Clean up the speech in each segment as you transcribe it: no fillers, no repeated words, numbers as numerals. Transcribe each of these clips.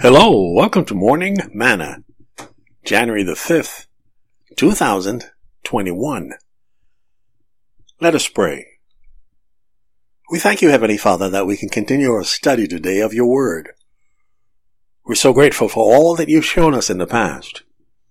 Hello, welcome to Morning Manna, January the 5th, 2021. Let us pray. We thank you, Heavenly Father, that we can continue our study today of your word. We're so grateful for all that you've shown us in the past.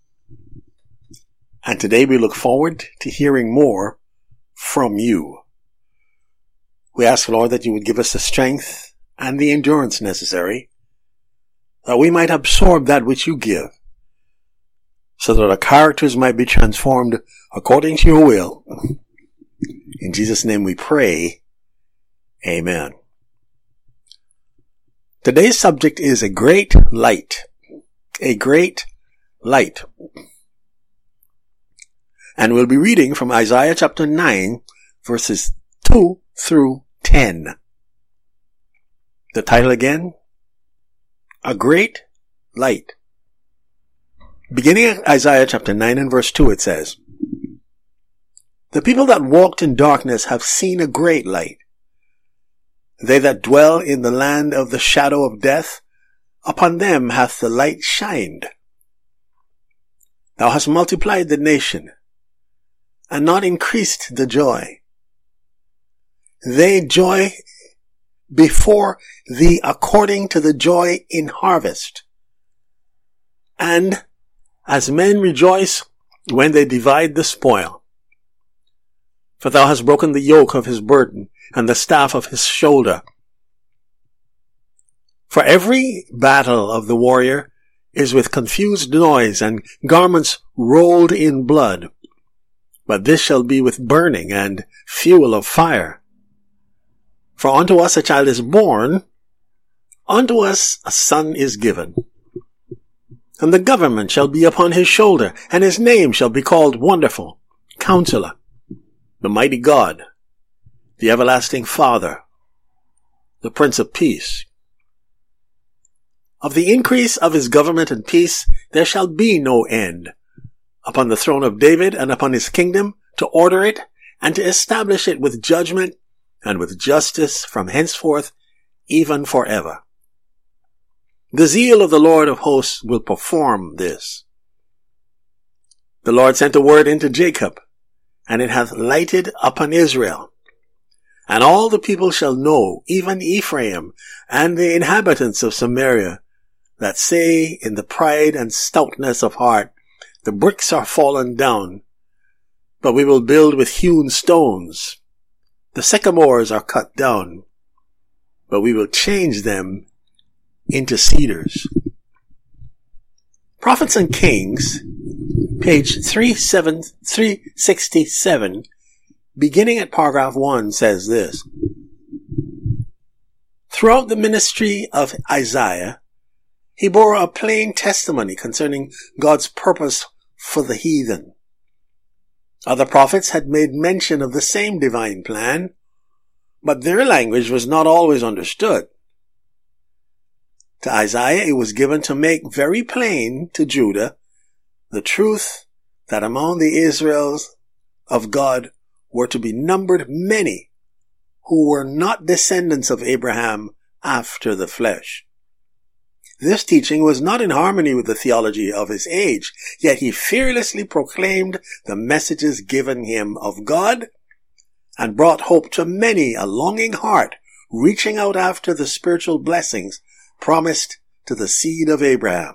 And today we look forward to hearing more from you. We ask, Lord, that you would give us the strength and the endurance necessary that we might absorb that which you give, so that our characters might be transformed according to your will. In Jesus' name we pray. Amen. Today's subject is a great light. A great light. And we'll be reading from Isaiah chapter 9, verses 2 through 10. The title again, A Great Light. Beginning at Isaiah chapter 9 and verse 2, it says, The people that walked in darkness have seen a great light. They that dwell in the land of the shadow of death, upon them hath the light shined. Thou hast multiplied the nation, and not increased the joy. They joy before thee according to the joy in harvest. And as men rejoice when they divide the spoil. For thou hast broken the yoke of his burden and the staff of his shoulder. For every battle of the warrior is with confused noise and garments rolled in blood. But this shall be with burning and fuel of fire. For unto us a child is born, unto us a son is given. And the government shall be upon his shoulder, and his name shall be called Wonderful, Counselor, the Mighty God, the Everlasting Father, the Prince of Peace. Of the increase of his government and peace there shall be no end, upon the throne of David and upon his kingdom, to order it and to establish it with judgment and with justice from henceforth, even forever. The zeal of the Lord of hosts will perform this. The Lord sent a word into Jacob, and it hath lighted upon Israel. And all the people shall know, even Ephraim, and the inhabitants of Samaria, that say in the pride and stoutness of heart, The bricks are fallen down, but we will build with hewn stones. The sycamores are cut down, but we will change them into cedars. Prophets and Kings, page 367, beginning at paragraph 1, says this. Throughout the ministry of Isaiah, he bore a plain testimony concerning God's purpose for the heathen. Other prophets had made mention of the same divine plan, but their language was not always understood. To Isaiah it was given to make very plain to Judah the truth that among the Israels of God were to be numbered many who were not descendants of Abraham after the flesh. This teaching was not in harmony with the theology of his age, yet he fearlessly proclaimed the messages given him of God and brought hope to many a longing heart reaching out after the spiritual blessings promised to the seed of Abraham.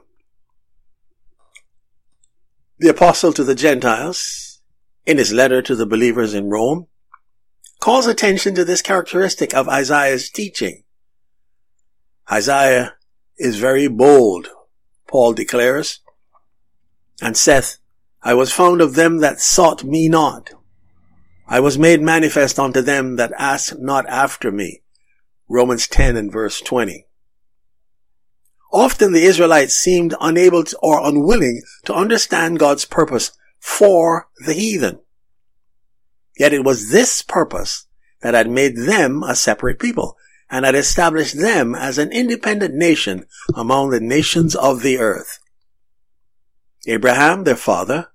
The apostle to the Gentiles, in his letter to the believers in Rome, calls attention to this characteristic of Isaiah's teaching. Isaiah is very bold, Paul declares, and saith, I was found of them that sought me not. I was made manifest unto them that asked not after me. Romans 10 and verse 20. Often the Israelites seemed unable or unwilling to understand God's purpose for the heathen. Yet it was this purpose that had made them a separate people, and had established them as an independent nation among the nations of the earth. Abraham, their father,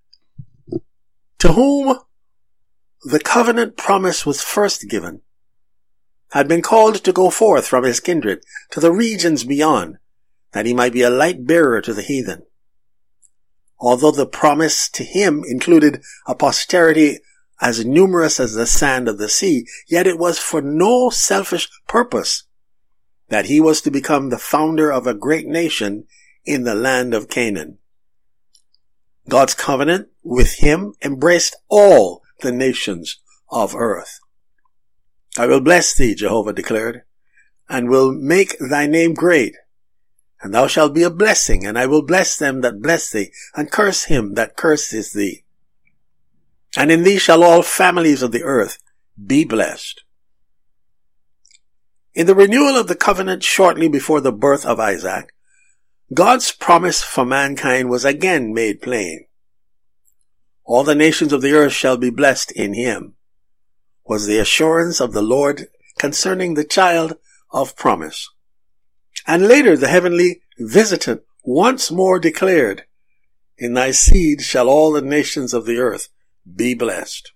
to whom the covenant promise was first given, had been called to go forth from his kindred to the regions beyond, that he might be a light bearer to the heathen. Although the promise to him included a posterity as numerous as the sand of the sea, yet it was for no selfish purpose that he was to become the founder of a great nation in the land of Canaan. God's covenant with him embraced all the nations of earth. I will bless thee, Jehovah declared, and will make thy name great. And thou shalt be a blessing, and I will bless them that bless thee, and curse him that curseth thee. And in thee shall all families of the earth be blessed. In the renewal of the covenant shortly before the birth of Isaac, God's promise for mankind was again made plain. All the nations of the earth shall be blessed in him, was the assurance of the Lord concerning the child of promise. And later the heavenly visitant once more declared, in thy seed shall all the nations of the earth be blessed.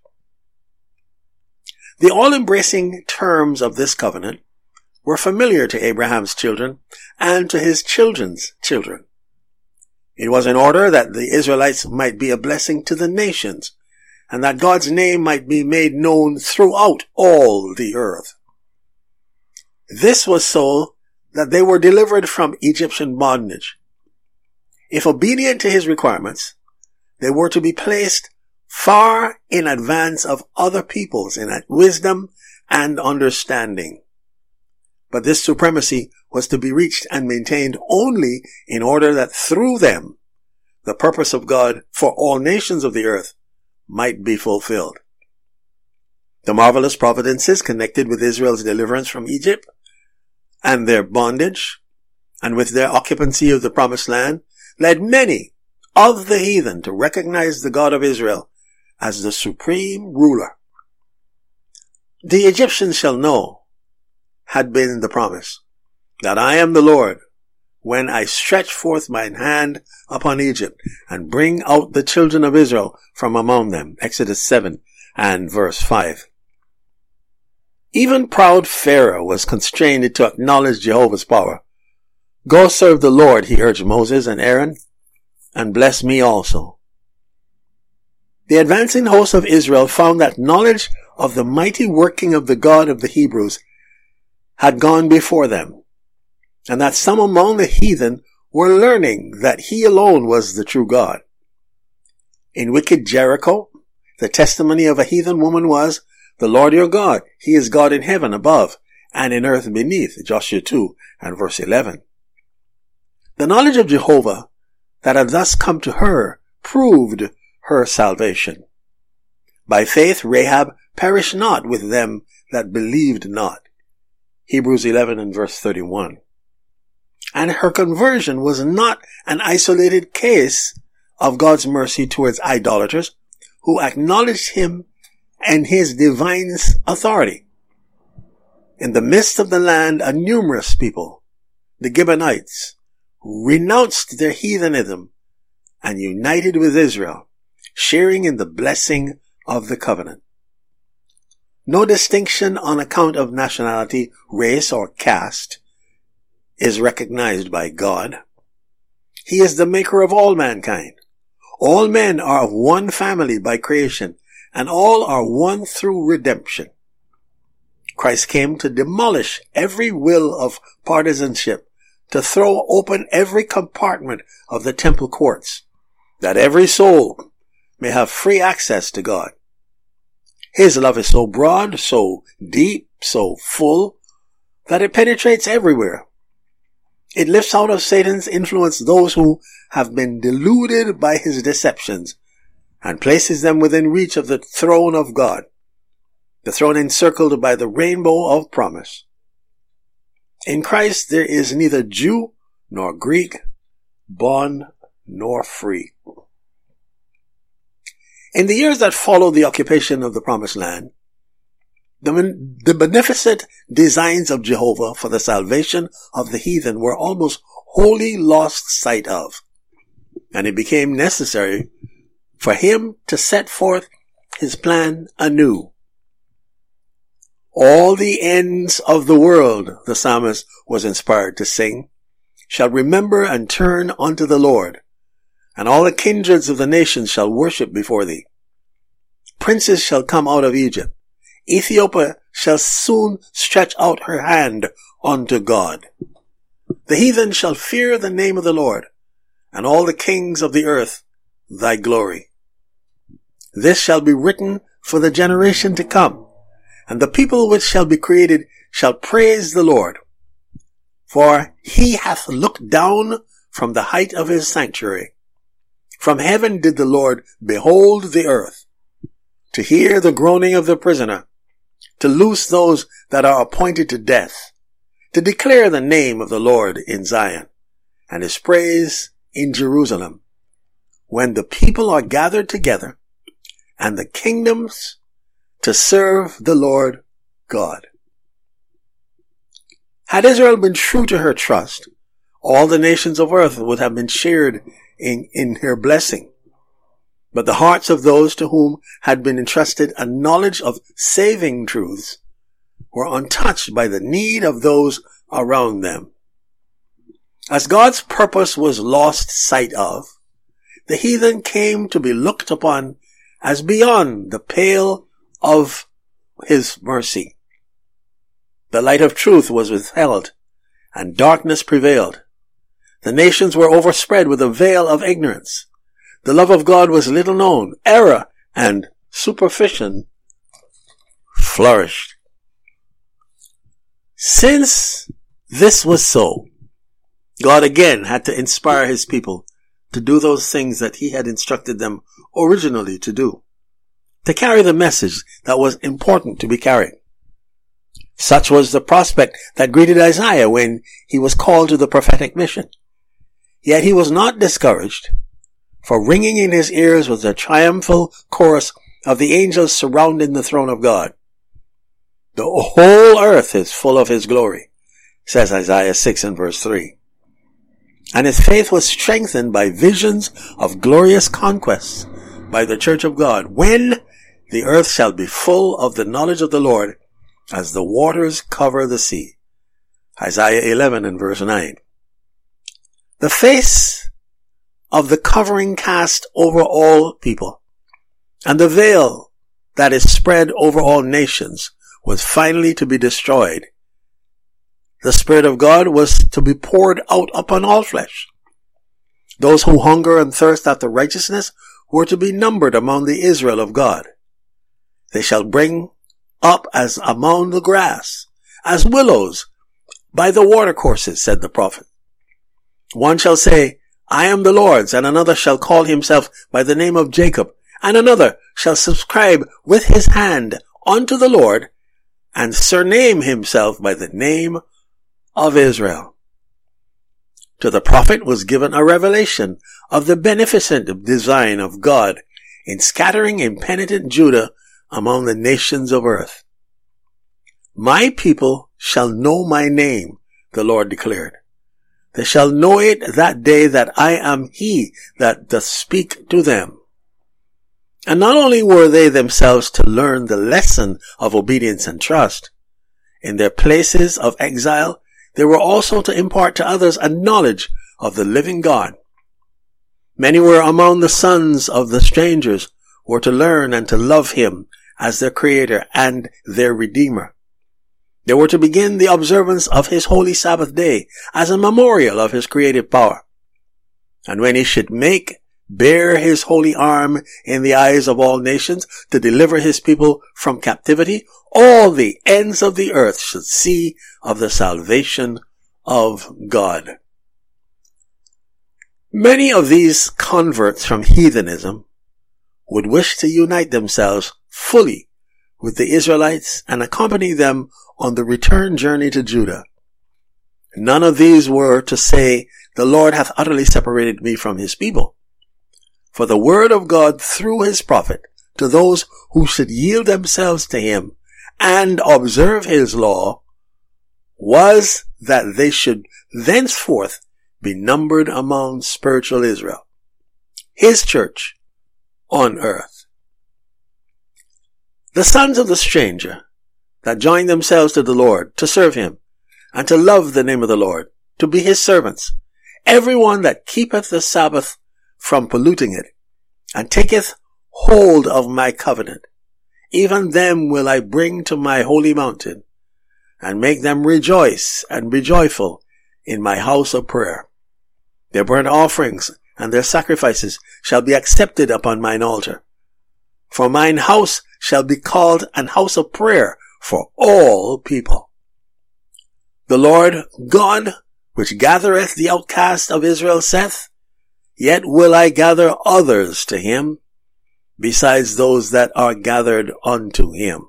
The all-embracing terms of this covenant were familiar to Abraham's children and to his children's children. It was in order that the Israelites might be a blessing to the nations, and that God's name might be made known throughout all the earth. This was so that they were delivered from Egyptian bondage. If obedient to his requirements, they were to be placed far in advance of other peoples in wisdom and understanding. But this supremacy was to be reached and maintained only in order that through them the purpose of God for all nations of the earth might be fulfilled. The marvelous providences connected with Israel's deliverance from Egypt and their bondage, and with their occupancy of the promised land, led many of the heathen to recognize the God of Israel as the supreme ruler. The Egyptians shall know, had been the promise, that I am the Lord, when I stretch forth mine hand upon Egypt, and bring out the children of Israel from among them. Exodus 7 and verse 5. Even proud Pharaoh was constrained to acknowledge Jehovah's power. Go serve the Lord, he urged Moses and Aaron, and bless me also. The advancing host of Israel found that knowledge of the mighty working of the God of the Hebrews had gone before them, and that some among the heathen were learning that he alone was the true God. In wicked Jericho, the testimony of a heathen woman was, the Lord your God, he is God in heaven above and in earth beneath. Joshua 2 and verse 11. The knowledge of Jehovah that had thus come to her proved her salvation. By faith Rahab perished not with them that believed not. Hebrews 11 and verse 31. And her conversion was not an isolated case of God's mercy towards idolaters who acknowledged him and his divine authority. In the midst of the land, a numerous people, the Gibeonites, renounced their heathenism and united with Israel, sharing in the blessing of the covenant. No distinction on account of nationality, race, or caste is recognized by God. He is the maker of all mankind. All men are of one family by creation, and all are one through redemption. Christ came to demolish every will of partisanship, to throw open every compartment of the temple courts, that every soul may have free access to God. His love is so broad, so deep, so full, that it penetrates everywhere. It lifts out of Satan's influence those who have been deluded by his deceptions, and places them within reach of the throne of God, the throne encircled by the rainbow of promise. In Christ there is neither Jew nor Greek, bond nor free. In the years that followed the occupation of the Promised Land, the beneficent designs of Jehovah for the salvation of the heathen were almost wholly lost sight of, and it became necessary for him to set forth his plan anew. All the ends of the world, the psalmist was inspired to sing, shall remember and turn unto the Lord, and all the kindreds of the nations shall worship before thee. Princes shall come out of Egypt. Ethiopia shall soon stretch out her hand unto God. The heathen shall fear the name of the Lord, and all the kings of the earth thy glory. This shall be written for the generation to come, and the people which shall be created shall praise the Lord. For he hath looked down from the height of his sanctuary. From heaven did the Lord behold the earth, to hear the groaning of the prisoner, to loose those that are appointed to death, to declare the name of the Lord in Zion, and his praise in Jerusalem, when the people are gathered together, and the kingdoms to serve the Lord God. Had Israel been true to her trust, all the nations of earth would have been shared in her blessing. But the hearts of those to whom had been entrusted a knowledge of saving truths were untouched by the need of those around them. As God's purpose was lost sight of, the heathen came to be looked upon as beyond the pale of his mercy. The light of truth was withheld, and darkness prevailed. The nations were overspread with a veil of ignorance. The love of God was little known. Error and superstition flourished. Since this was so, God again had to inspire his people to do those things that he had instructed them originally to do, to carry the message that was important to be carried. Such was the prospect that greeted Isaiah when he was called to the prophetic mission. Yet he was not discouraged, for ringing in his ears was the triumphal chorus of the angels surrounding the throne of God. The whole earth is full of his glory, says Isaiah 6 and verse 3. And his faith was strengthened by visions of glorious conquests by the church of God, when the earth shall be full of the knowledge of the Lord as the waters cover the sea. Isaiah 11 and verse 9. The face of the covering cast over all people, and the veil that is spread over all nations, was finally to be destroyed. The Spirit of God was to be poured out upon all flesh. Those who hunger and thirst after righteousness were to be numbered among the Israel of God. They shall bring up as among the grass, as willows by the watercourses, said the prophet. One shall say, I am the Lord's, and another shall call himself by the name of Jacob, and another shall subscribe with his hand unto the Lord, and surname himself by the name of Israel. To the prophet was given a revelation of the beneficent design of God in scattering impenitent Judah among the nations of earth. My people shall know my name, the Lord declared. They shall know it that day that I am he that doth speak to them. And not only were they themselves to learn the lesson of obedience and trust, in their places of exile, they were also to impart to others a knowledge of the living God. Many were among the sons of the strangers who were to learn and to love him as their Creator and their Redeemer. They were to begin the observance of his holy Sabbath day as a memorial of his creative power. And when he should make bare his holy arm in the eyes of all nations to deliver his people from captivity, all the ends of the earth should see of the salvation of God. Many of these converts from heathenism would wish to unite themselves fully with the Israelites and accompany them on the return journey to Judah. None of these were to say, the Lord hath utterly separated me from his people. For the word of God through his prophet to those who should yield themselves to him and observe his law was that they should thenceforth be numbered among spiritual Israel, his church on earth. The sons of the stranger that joined themselves to the Lord to serve him and to love the name of the Lord, to be his servants, everyone that keepeth the Sabbath from polluting it, and taketh hold of my covenant, even them will I bring to my holy mountain, and make them rejoice and be joyful in my house of prayer. Their burnt offerings and their sacrifices shall be accepted upon mine altar. For mine house shall be called an house of prayer for all people. The Lord God, which gathereth the outcast of Israel, saith, Yet will I gather others to him, besides those that are gathered unto him.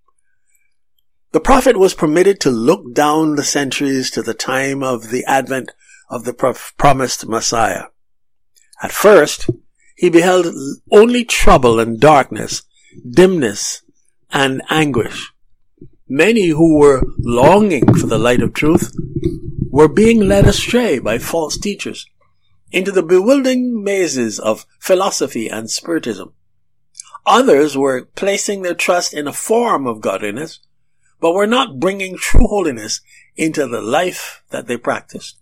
The prophet was permitted to look down the centuries to the time of the advent of the promised Messiah. At first, he beheld only trouble and darkness, dimness and anguish. Many who were longing for the light of truth were being led astray by false teachers into the bewildering mazes of philosophy and spiritism. Others were placing their trust in a form of godliness, but were not bringing true holiness into the life that they practiced.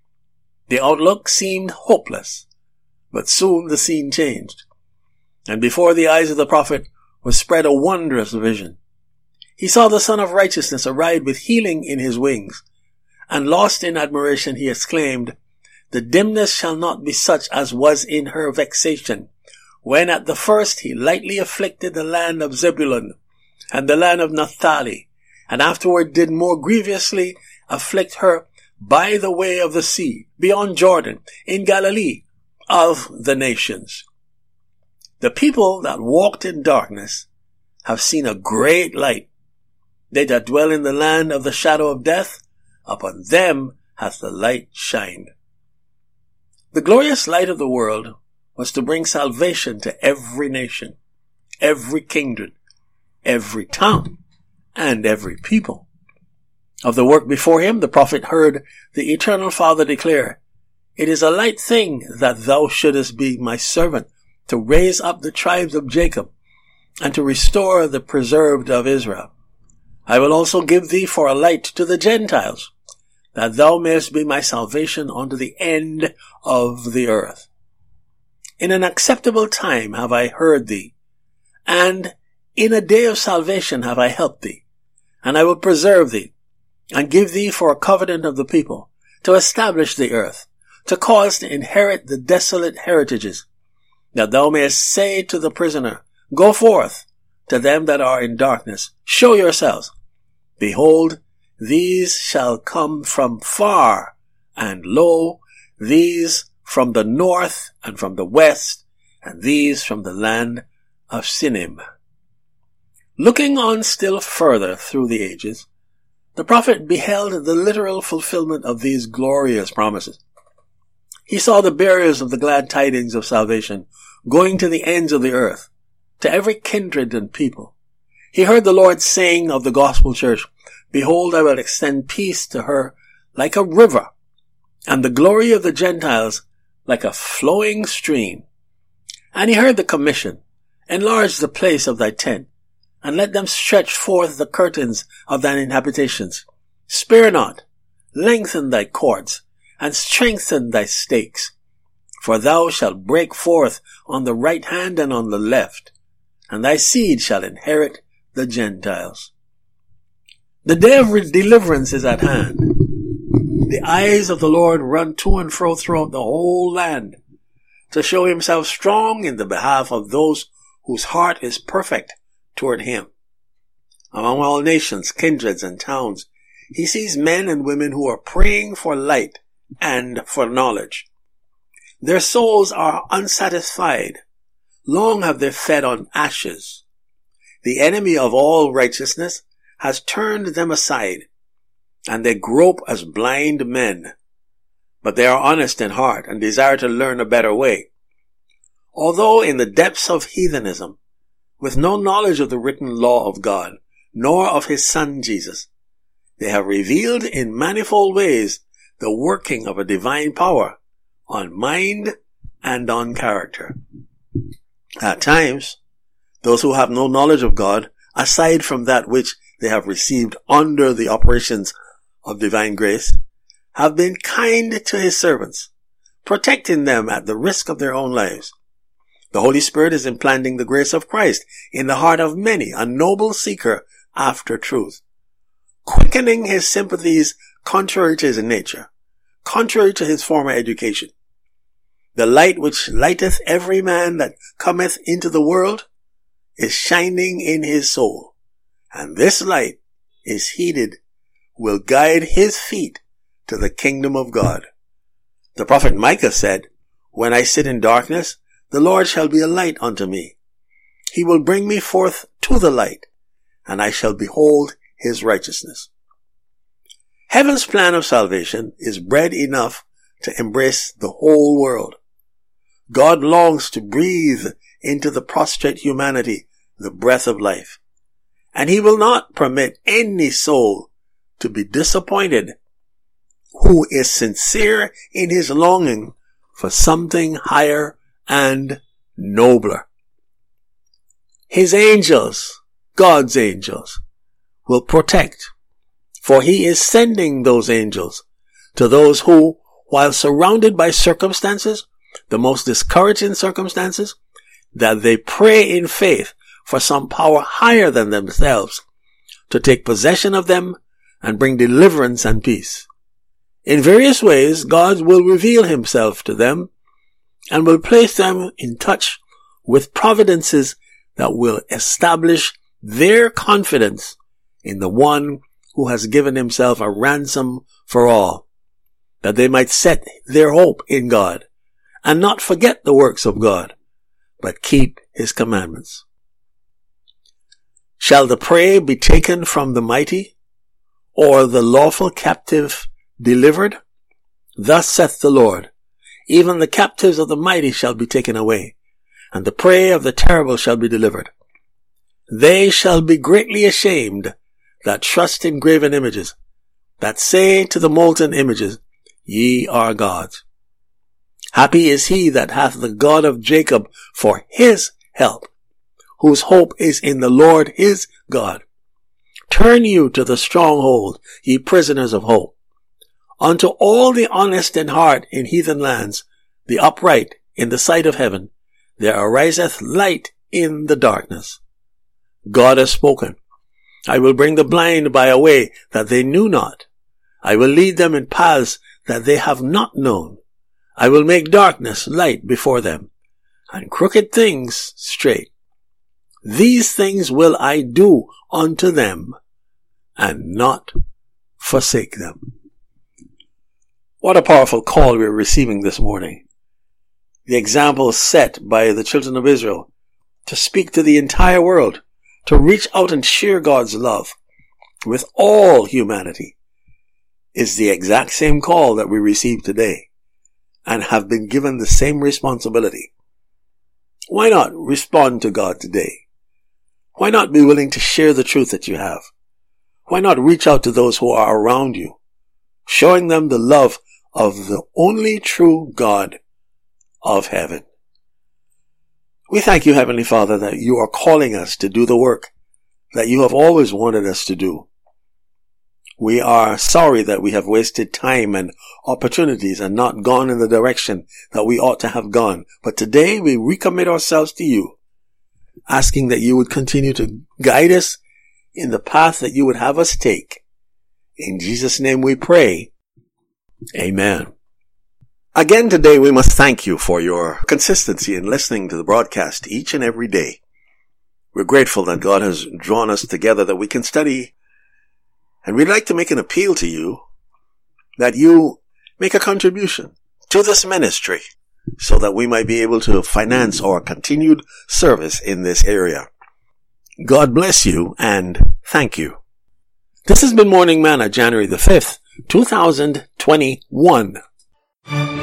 The outlook seemed hopeless, but soon the scene changed, and before the eyes of the prophet was spread a wondrous vision. He saw the Son of Righteousness arrive with healing in his wings, and lost in admiration he exclaimed, The dimness shall not be such as was in her vexation, when at the first he lightly afflicted the land of Zebulun and the land of Naphtali, and afterward did more grievously afflict her by the way of the sea, beyond Jordan, in Galilee of the nations. The people that walked in darkness have seen a great light. They that dwell in the land of the shadow of death, upon them hath the light shined. The glorious light of the world was to bring salvation to every nation, every kindred, every tongue, and every people. Of the work before him, the prophet heard the eternal Father declare, It is a light thing that thou shouldest be my servant, to raise up the tribes of Jacob, and to restore the preserved of Israel. I will also give thee for a light to the Gentiles, that thou mayest be my salvation unto the end of the earth. In an acceptable time have I heard thee, and in a day of salvation have I helped thee, and I will preserve thee, and give thee for a covenant of the people, to establish the earth, to cause to inherit the desolate heritages, that thou mayest say to the prisoner, Go forth, to them that are in darkness, show yourselves. Behold, these shall come from far, and lo, these from the north and from the west, and these from the land of Sinim. Looking on still further through the ages, the prophet beheld the literal fulfillment of these glorious promises. He saw the bearers of the glad tidings of salvation going to the ends of the earth, to every kindred and people. He heard the Lord saying of the gospel church, Behold, I will extend peace to her like a river, and the glory of the Gentiles like a flowing stream. And he heard the commission, Enlarge the place of thy tent, and let them stretch forth the curtains of thine habitations. Spare not, lengthen thy cords, and strengthen thy stakes. For thou shalt break forth on the right hand and on the left, and thy seed shall inherit the Gentiles. The day of deliverance is at hand. The eyes of the Lord run to and fro throughout the whole land, to show himself strong in the behalf of those whose heart is perfect toward him. Among all nations, kindreds, and towns, he sees men and women who are praying for light and for knowledge. Their souls are unsatisfied. Long have they fed on ashes. The enemy of all righteousness has turned them aside, and they grope as blind men. But they are honest in heart and desire to learn a better way. Although in the depths of heathenism, with no knowledge of the written law of God, nor of his Son Jesus, they have revealed in manifold ways the working of a divine power on mind and on character. At times, those who have no knowledge of God, aside from that which they have received under the operations of divine grace, have been kind to his servants, protecting them at the risk of their own lives. The Holy Spirit is implanting the grace of Christ in the heart of many, a noble seeker after truth, quickening his sympathies contrary to his nature, contrary to his former education. The light which lighteth every man that cometh into the world is shining in his soul, and this light is heeded, will guide his feet to the kingdom of God. The prophet Micah said, "When I sit in darkness, the Lord shall be a light unto me. He will bring me forth to the light, and I shall behold his righteousness." Heaven's plan of salvation is bread enough to embrace the whole world. God longs to breathe into the prostrate humanity the breath of life, and he will not permit any soul to be disappointed who is sincere in his longing for something higher and nobler. His angels, God's angels, will protect, for he is sending those angels to those who, while surrounded by circumstances, the most discouraging circumstances, that they pray in faith for some power higher than themselves to take possession of them and bring deliverance and peace. In various ways, God will reveal himself to them and will place them in touch with providences that will establish their confidence in the one who has given himself a ransom for all, that they might set their hope in God and not forget the works of God, but keep his commandments. Shall the prey be taken from the mighty, or the lawful captive delivered? Thus saith the Lord, even the captives of the mighty shall be taken away, and the prey of the terrible shall be delivered. They shall be greatly ashamed that trust in graven images, that say to the molten images, Ye are gods. Happy is he that hath the God of Jacob for his help, whose hope is in the Lord his God. Turn you to the stronghold, ye prisoners of hope. Unto all the honest in heart in heathen lands, the upright in the sight of heaven, there ariseth light in the darkness. God has spoken. I will bring the blind by a way that they knew not. I will lead them in paths that they have not known. I will make darkness light before them, and crooked things straight. These things will I do unto them, and not forsake them. What a powerful call we're receiving this morning. The example set by the children of Israel to speak to the entire world, to reach out and share God's love with all humanity, is the exact same call that we receive today and have been given the same responsibility. Why not respond to God today? Why not be willing to share the truth that you have? Why not reach out to those who are around you, showing them the love of the only true God of heaven? We thank you, Heavenly Father, that you are calling us to do the work that you have always wanted us to do. We are sorry that we have wasted time and opportunities and not gone in the direction that we ought to have gone. But today we recommit ourselves to you, asking that you would continue to guide us in the path that you would have us take. In Jesus' name we pray. Amen. Again today we must thank you for your consistency in listening to the broadcast each and every day. We're grateful that God has drawn us together that we can study, and we'd like to make an appeal to you that you make a contribution to this ministry so that we might be able to finance our continued service in this area. God bless you and thank you. This has been Morning Manna, January the 5th, 2021.